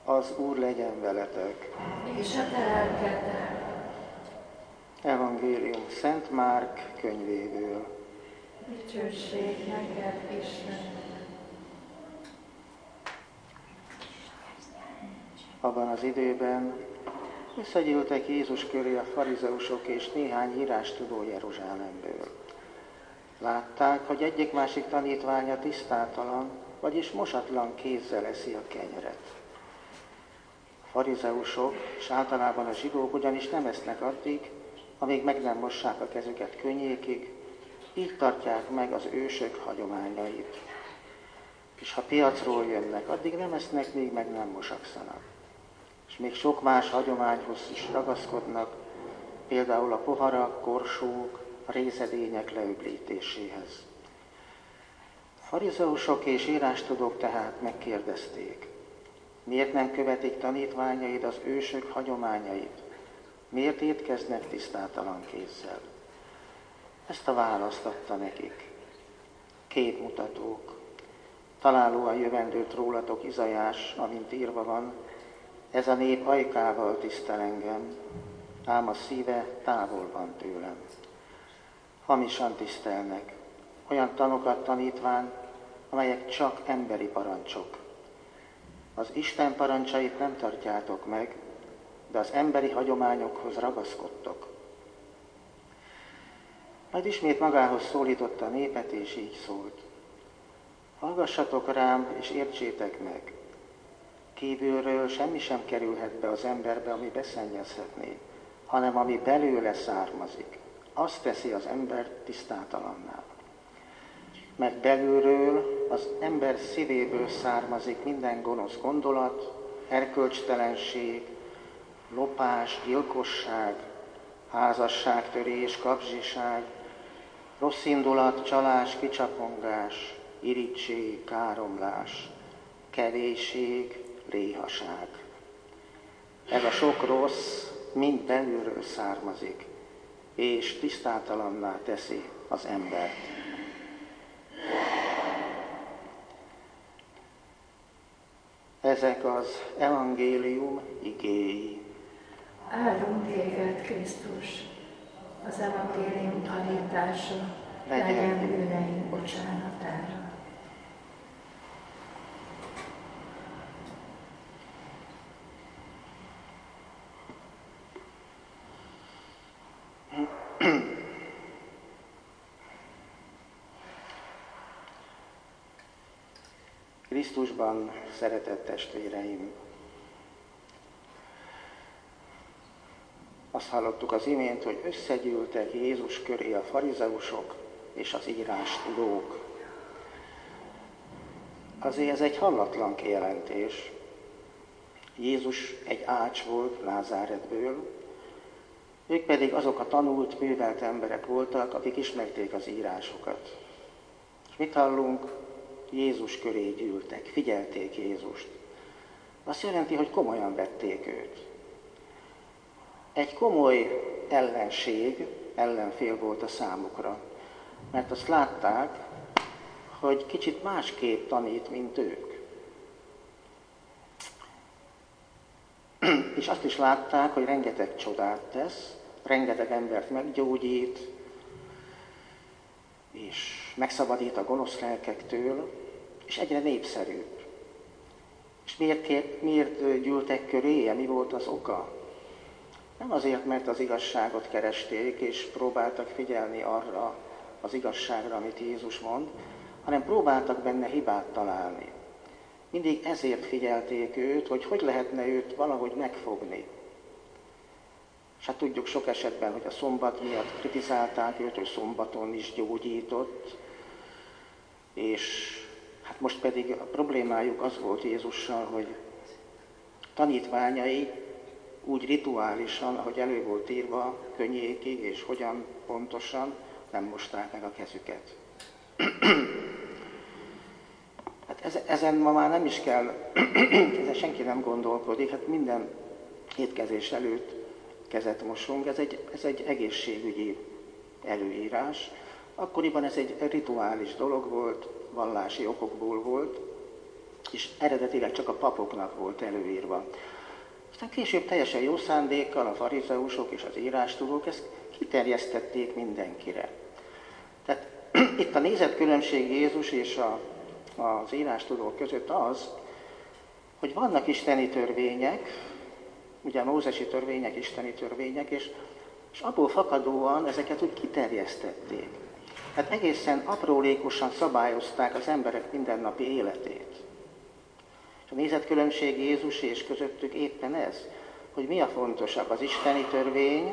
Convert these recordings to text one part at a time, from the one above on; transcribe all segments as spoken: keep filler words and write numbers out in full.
Az Úr legyen veletek. És a te lelkeddel. Evangélium Szent Márk könyvéből. Dicsőség neked, Isten. Abban az időben összegyűltek Jézus köré a farizeusok és néhány írástudó Jeruzsálemből. Látták, hogy egyik-másik tanítványa tisztátalan, vagyis mosatlan kézzel eszi a kenyeret. A farizeusok, és általában a zsidók ugyanis nem esznek addig, amíg meg nem mossák a kezüket könnyékig, így tartják meg az ősök hagyományait. És ha piacról jönnek, addig nem esznek, míg meg nem mosakszanak. És még sok más hagyományhoz is ragaszkodnak, például a poharak, korsók, a rézedények leöblítéséhez. A farizeusok és írástudók tehát megkérdezték, miért nem követik tanítványaid az ősök hagyományait, miért étkeznek tisztátalan kézzel? Ezt a választ adta nekik. Képmutatók. Találóan jövendőlt rólatok Izaiás, amint írva van, ez a nép ajkával tisztel engem, ám a szíve távol van tőlem. Hamisan tisztelnek, olyan tanokat tanítván, amelyek csak emberi parancsok. Az Isten parancsait nem tartjátok meg, de az emberi hagyományokhoz ragaszkodtok. Majd ismét magához szólította a népet, és így szólt. Hallgassatok rám, és értsétek meg. Kívülről semmi sem kerülhet be az emberbe, ami beszennyezhetné, hanem ami belőle származik. Azt teszi az embert tisztátalanná. Mert belülről, az ember szívéből származik minden gonosz gondolat, erkölcstelenség, lopás, gyilkosság, házasságtörés, kapzsiság, rossz indulat, csalás, kicsapongás, irigység, káromlás, kevésség, réhaság. Ez a sok rossz mind belülről származik, és tisztátalanná teszi az embert. Ezek az evangélium igéi. Áldunk téged, Krisztus, az evangélium tanítása, legyen bűneink bocsánatára. Krisztusban, szeretett testvéreim! Azt hallottuk az imént, hogy összegyűltek Jézus köré a farizeusok és az írástudók. Azért ez egy hallatlan kijelentés. Jézus egy ács volt Názáretből, ők pedig azok a tanult, művelt emberek voltak, akik ismerték az írásokat. És mit hallunk? Jézus köré gyűltek, figyelték Jézust. Azt jelenti, hogy komolyan vették őt. Egy komoly ellenség, ellenfél volt a számukra, mert azt látták, hogy kicsit másképp tanít, mint ők. És azt is látták, hogy rengeteg csodát tesz, rengeteg embert meggyógyít, és megszabadít a gonosz lelkektől, és egyre népszerűbb. És miért, miért gyűltek köréje? Mi volt az oka? Nem azért, mert az igazságot keresték, és próbáltak figyelni arra az igazságra, amit Jézus mond, hanem próbáltak benne hibát találni. Mindig ezért figyelték őt, hogy hogy lehetne őt valahogy megfogni. És hát tudjuk sok esetben, hogy a szombat miatt kritizálták őt, hogy szombaton is gyógyított, és hát most pedig a problémájuk az volt Jézussal, hogy tanítványai úgy rituálisan, ahogy elő volt írva, könnyékig és hogyan pontosan, nem mosták meg a kezüket. Hát ezen ma már nem is kell, ezen senki nem gondolkodik, hát minden étkezés előtt kezet mosunk, ez egy, ez egy egészségügyi előírás. Akkoriban ez egy rituális dolog volt, vallási okokból volt, és eredetileg csak a papoknak volt előírva. Aztán később teljesen jó szándékkal a farizeusok és az írástudók ezt kiterjesztették mindenkire. Tehát itt a nézetkülönbség Jézus és a, az írástudók között az, hogy vannak isteni törvények, ugye a mózesi törvények, isteni törvények, és, és abból fakadóan ezeket úgy kiterjesztették. Hát egészen aprólékosan szabályozták az emberek mindennapi életét. És a nézetkülönbség Jézus és közöttük éppen ez, hogy mi a fontosabb, az isteni törvény,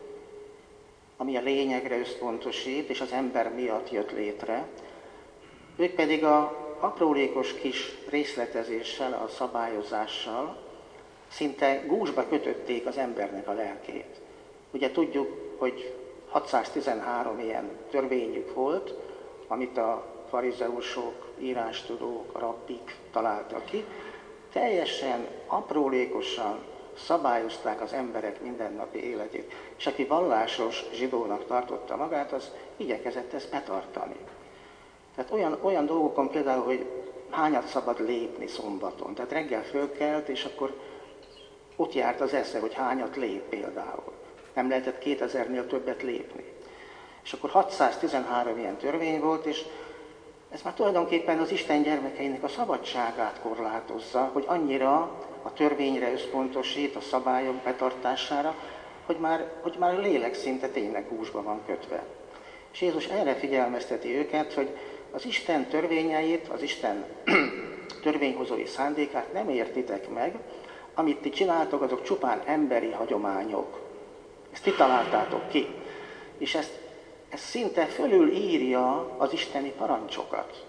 ami a lényegre összpontosít, és az ember miatt jött létre. Ők pedig a aprólékos kis részletezéssel, a szabályozással szinte gúzsba kötötték az embernek a lelkét. Ugye tudjuk, hogy hatszáztizenhárom ilyen törvényük volt, amit a farizeusok, írástudók, rabbik találtak ki. Teljesen aprólékosan szabályozták az emberek mindennapi életét. És aki vallásos zsidónak tartotta magát, az igyekezett ezt betartani. Tehát olyan, olyan dolgokon például, hogy hányat szabad lépni szombaton. Tehát reggel fölkelt, és akkor ott járt az esze, hogy hányat lép például. Nem lehetett kétezernél többet lépni. És akkor hatszáztizenhárom ilyen törvény volt, és ez már tulajdonképpen az Isten gyermekeinek a szabadságát korlátozza, hogy annyira a törvényre összpontosít, a szabályok betartására, hogy már, hogy már a lélek szinte tényleg gúzsba van kötve. És Jézus erre figyelmezteti őket, hogy az Isten törvényeit, az Isten törvényhozói szándékát nem értitek meg, amit ti csináltok, azok csupán emberi hagyományok. Ezt ti találtátok ki. És ezt, ezt szinte fölülírja az isteni parancsokat.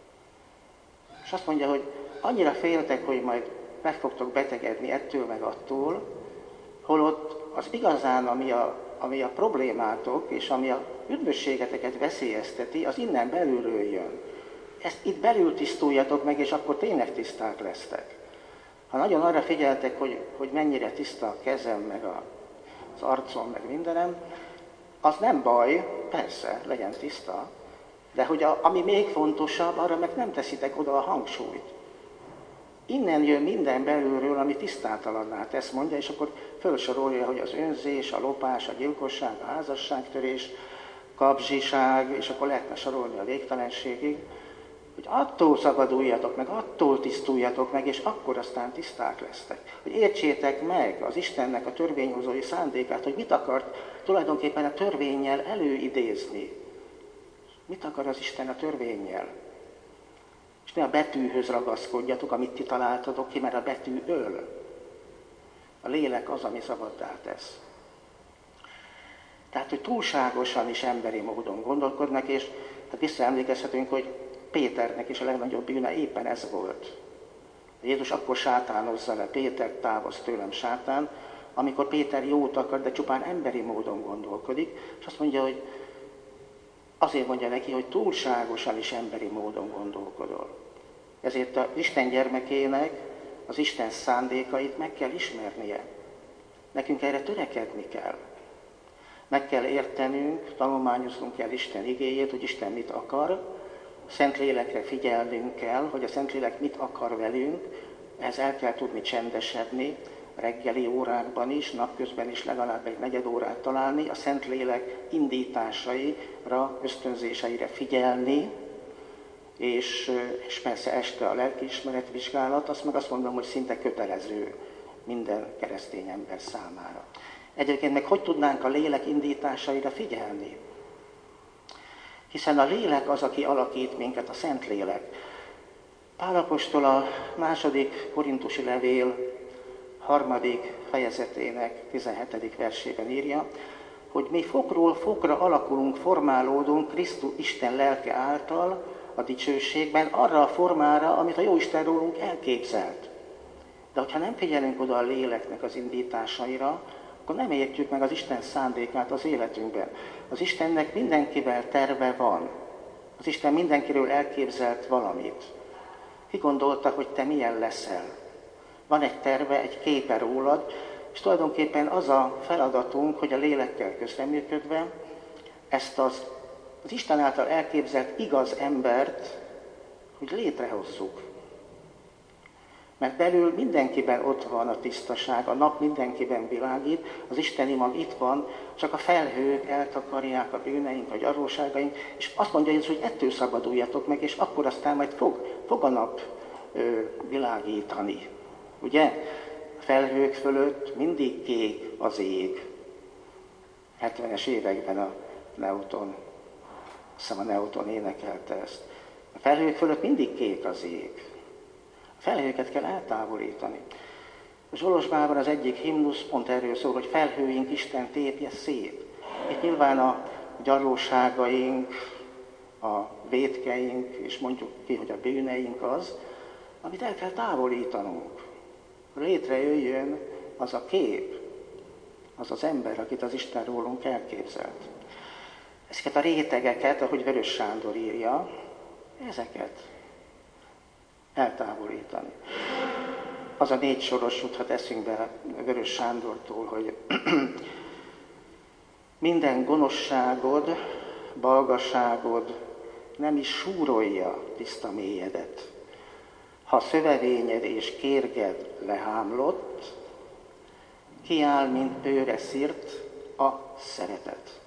És azt mondja, hogy annyira féltek, hogy majd meg fogtok betegedni ettől meg attól, holott az igazán, ami a, ami a problémátok, és ami a üdvösségeteket veszélyezteti, az innen belülről jön. Ezt itt belül tisztuljatok meg, és akkor tényleg tiszták lesztek. Ha nagyon arra figyeltek, hogy, hogy mennyire tiszta a kezem, meg a, az arcom, meg mindenem, az nem baj, persze, legyen tiszta, de hogy a, ami még fontosabb, arra meg nem teszitek oda a hangsúlyt. Innen jön minden belülről, ami tisztátalanná tesz, mondja, és akkor felsorolja, hogy az önzés, a lopás, a gyilkosság, a házasságtörés, kapzsiság, és akkor lehetne sorolni a végtelenségig, hogy attól szabaduljatok meg, attól tisztuljatok meg, és akkor aztán tiszták lesztek. Hogy értsétek meg az Istennek a törvényhozói szándékát, hogy mit akart tulajdonképpen a törvénnyel előidézni. Mit akar az Isten a törvénnyel? És ne a betűhöz ragaszkodjatok, amit ti találtatok ki, mert a betű öl. A lélek az, ami szabaddá tesz. Tehát, hogy túlságosan is emberi módon gondolkodnak, és hát visszaemlékezhetünk, hogy Péternek is a legnagyobb bűne éppen ez volt. Jézus akkor sátánozza le, Péter, távozz tőlem, sátán, amikor Péter jót akar, de csupán emberi módon gondolkodik, és azt mondja, hogy azért mondja neki, hogy túlságosan is emberi módon gondolkodol. Ezért az Isten gyermekének az Isten szándékait meg kell ismernie. Nekünk erre törekedni kell. Meg kell értenünk, tanulmányoznunk kell Isten igéjét, hogy Isten mit akar, a Szentlélekre figyelnünk kell, hogy a Szentlélek mit akar velünk, ehhez el kell tudni csendesedni, reggeli órákban is, napközben is legalább egy negyed órát találni, a Szentlélek indításaira, ösztönzéseire figyelni, és, és persze este a lelkiismeretvizsgálat, azt meg azt mondom, hogy szinte kötelező minden keresztény ember számára. Egyébként meg hogy tudnánk a lélek indításaira figyelni? Hiszen a lélek az, aki alakít minket, a Szentlélek. Pál apostol a második korintusi levél harmadik fejezetének tizenhetedik versében írja, hogy mi fokról fokra alakulunk, formálódunk Krisztus Isten lelke által a dicsőségben, arra a formára, amit a Jóisten rólunk elképzelt. De hogyha nem figyelünk oda a léleknek az indításaira, akkor nem értjük meg az Isten szándékát az életünkben. Az Istennek mindenkivel terve van. Az Isten mindenkiről elképzelt valamit. Ki gondolta, hogy te milyen leszel? Van egy terve, egy képe rólad, és tulajdonképpen az a feladatunk, hogy a lélekkel közreműködve ezt az, az Isten által elképzelt igaz embert, hogy létrehozzuk. Mert belül mindenkiben ott van a tisztaság, a nap mindenkiben világít, az isteni mag itt van, csak a felhők eltakarják a bűneink, a gyarlóságaink, és azt mondja Jézus, hogy ettől szabaduljatok meg, és akkor aztán majd fog, fog a nap ö, világítani. Ugye? A felhők fölött mindig kék az ég. hetvenes években a Newton, azt hiszem a Newton énekelte ezt. A felhők fölött mindig kék az ég. A felhőket kell eltávolítani. A Zsolosbában az egyik himnusz pont erről szól, hogy felhőink Isten tépje szét. Itt nyilván a gyarlóságaink, a vétkeink, és mondjuk ki, hogy a bűneink az, amit el kell távolítanunk. Létrejöjjön az a kép, az az ember, akit az Isten rólunk elképzelt. Ezeket a rétegeket, ahogy Vörös Sándor írja, ezeket eltávolítani. Az a négy soros juthat eszünkbe Vörös Sándortól, hogy minden gonoszságod, balgaságod nem is súrolja tiszta mélyedet. Ha szövevényed és kérged lehámlott, kiáll, mint őre szírt a szeretet.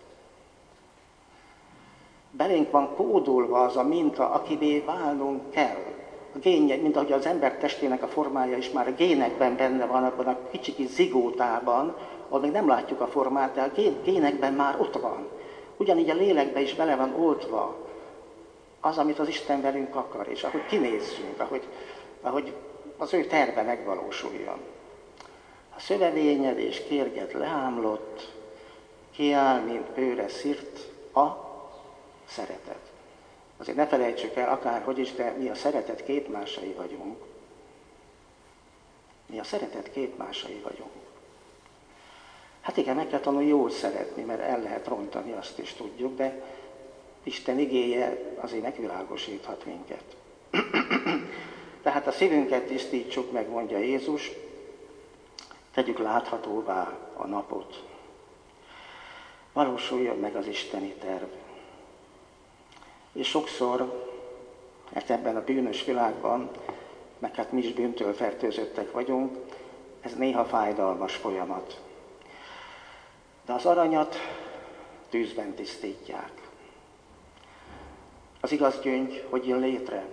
Belénk van kódolva az a minta, akivé válnunk kell. A génje, mint ahogy az ember testének a formája is már a génekben benne van, abban a kicsi kis zigótában, ahol még nem látjuk a formát, de a génekben már ott van. Ugyanígy a lélekben is bele van oltva az, amit az Isten velünk akar, és ahogy kinézzünk, ahogy, ahogy az ő terve megvalósuljon. A szövevényed és kérged leámlott, kiáll, mint őre szírt a szeretet. Azért ne felejtsük el, akárhogy is, de mi a szeretet képmásai vagyunk. Mi a szeretet képmásai vagyunk. Hát igen, meg kell tanulni jól szeretni, mert el lehet rontani, azt is tudjuk, de Isten igéje azért megvilágosíthat minket. Tehát a szívünket tisztítsuk meg, mondja Jézus, tegyük láthatóvá a napot. Valósuljon meg az isteni terv. És sokszor, mert ebben a bűnös világban, meg hát mi is bűntől fertőzöttek vagyunk, ez néha fájdalmas folyamat. De az aranyat tűzben tisztítják. Az igaz gyöngy hogy jön létre?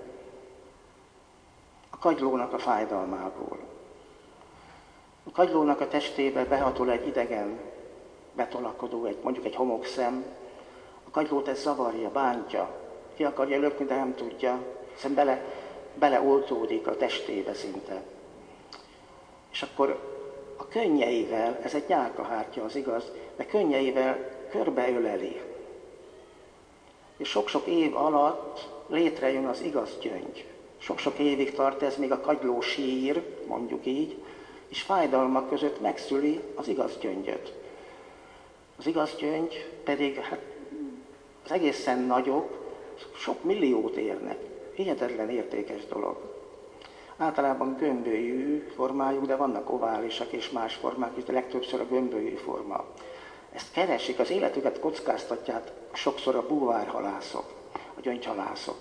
A kagylónak a fájdalmából. A kagylónak a testébe behatol egy idegen, betolakodó, egy, mondjuk egy homokszem. A kagylót ez zavarja, bántja. Ki akarja lökni, de nem tudja. Hiszen bele, beleoltódik a testébe szinte. És akkor a könnyeivel, ez egy nyálkahártya, az igaz, de könnyeivel körbeöleli. És sok-sok év alatt létrejön az igaz gyöngy. Sok-sok évig tart ez, még a kagyló sír, mondjuk így, és fájdalmak között megszüli az igaz gyöngyöt. Az igaz gyöngy pedig hát, az egészen nagyok, sok milliót érnek. Hihetetlen értékes dolog. Általában gömbölyű formájú, de vannak oválisak és más formák is, de legtöbbször a gömbölyű forma. Ezt keresik, az életüket kockáztatják sokszor a búvárhalászok, a gyöngyhalászok.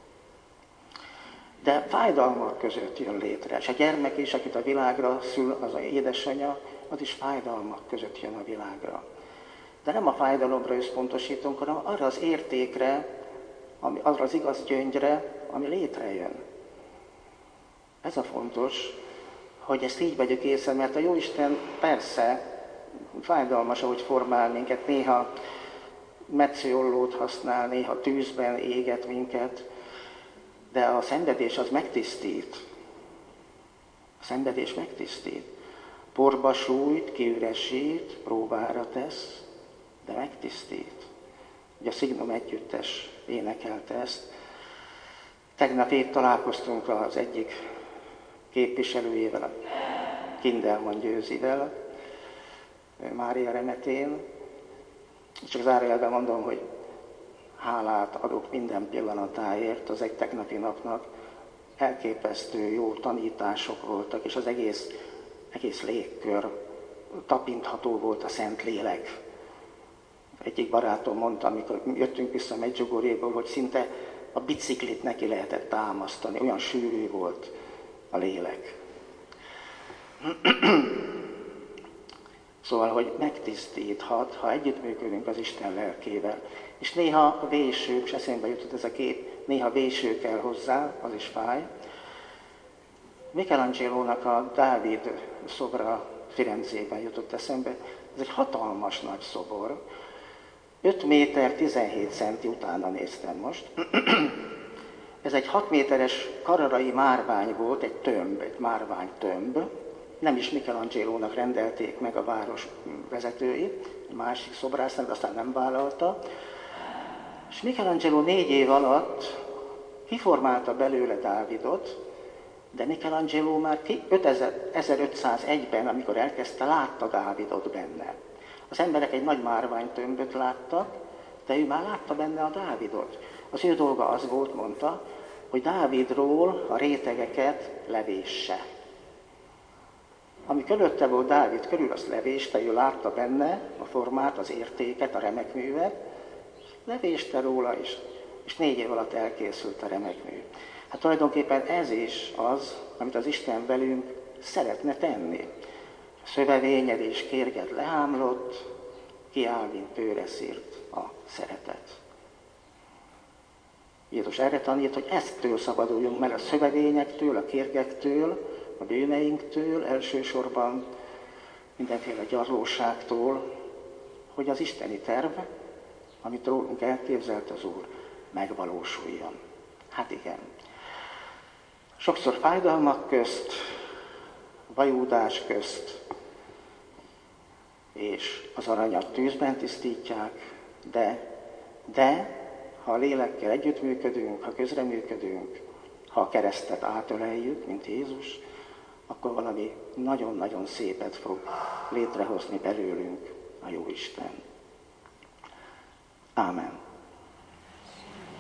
De fájdalmak között jön létre, és a gyermek is, akit a világra szül, az a édesanyja, az is fájdalmak között jön a világra. De nem a fájdalomra összpontosítunk, hanem arra az értékre, ami, arra az igaz gyöngyre, ami létrejön. Ez a fontos, hogy ezt így vegyük észre, mert a Jóisten persze fájdalmas, ahogy formál minket, néha metszőollót használ, néha tűzben éget minket, de a szenvedés az megtisztít. A szenvedés megtisztít. Porba sújt, kiüresít, próbára tesz, de megtisztít. Ugye a Szignum együttes énekelte ezt. Tegnap épp találkoztunk az egyik képviselőjével, a Kindelman Győzivel, Mária Remetén. Csak zárójelben mondom, hogy hálát adok minden pillanatáért az egy tegnapi napnak. Elképesztő jó tanítások voltak, és az egész, egész légkör tapintható volt a Szent Lélek. Egyik barátom mondta, amikor jöttünk vissza Medjugorjéból, hogy szinte a biciklit neki lehetett támasztani, olyan sűrű volt a lélek. Szóval, hogy megtisztíthat, ha együttműködünk az Isten lelkével. És néha vésők, és eszembe jutott ez a kép, néha véső kell hozzá, az is fáj. Michelangelo-nak a Dávid szobra Firenzében jutott eszembe. Ez egy hatalmas nagy szobor. öt méter tizenhét centi, utána néztem most. Ez egy hat méteres kararai márvány volt, egy tömb, egy márvány tömb. Nem is Michelangelo-nak rendelték meg a város vezetői, egy másik szobrásznak, de aztán nem vállalta. És Michelangelo négy év alatt kiformálta belőle Dávidot, de Michelangelo már ezerötszázegyben, amikor elkezdte, látta Dávidot benne. Az emberek egy nagy márványtömböt láttak, de ő már látta benne a Dávidot. Az ő dolga az volt, mondta, hogy Dávidról a rétegeket levésse. Ami körülötte volt Dávid körül, azt levéste, ő látta benne a formát, az értéket, a remekművet, levéste róla is, és négy év alatt elkészült a remekmű. Hát tulajdonképpen ez is az, amit az Isten velünk szeretne tenni. A szövevényed és kérged lehámlott, kiáll, mint tőre szírt a szeretet. Jézus erre tanít, hogy eztől szabaduljunk meg, a szövevényektől, a kérgektől, a bűneinktől, elsősorban mindenféle gyarlóságtól, hogy az isteni terv, amit rólunk elképzelt az Úr, megvalósuljon. Hát igen. Sokszor fájdalmak közt, vajúdás közt, és az aranyat tűzben tisztítják, de, de ha a lélekkel együttműködünk, ha közreműködünk, ha a keresztet átöleljük, mint Jézus, akkor valami nagyon-nagyon szépet fog létrehozni belőlünk a Jóisten. Ámen.